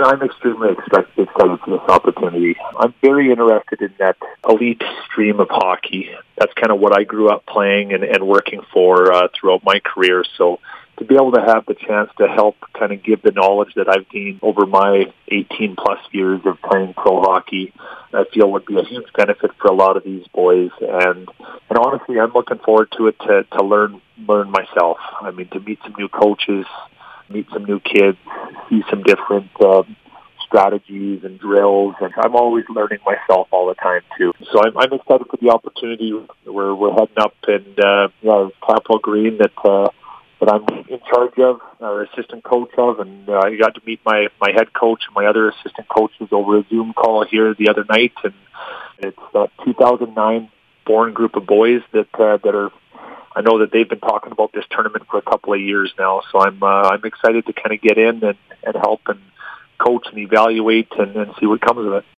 I'm extremely excited for this opportunity. I'm very interested in that elite stream of hockey. That's kind of what I grew up playing and working for throughout my career. So to be able to have the chance to help kind of give the knowledge that I've gained over my 18-plus years of playing pro hockey, I feel would be a huge benefit for a lot of these boys. And honestly, I'm looking forward to it to learn myself. I mean, to meet some new coaches, meet some new kids, see some different strategies and drills, and I'm always learning myself all the time too. So I'm excited for the opportunity. We're heading up in Capitol Green that I'm in charge of, or assistant coach of, and I got to meet my head coach and my other assistant coaches over a Zoom call here the other night, and it's a 2009 born group of boys that are. I know that they've been talking about this tournament for a couple of years now, so I'm excited to kind of get in and help and coach and evaluate and see what comes of it.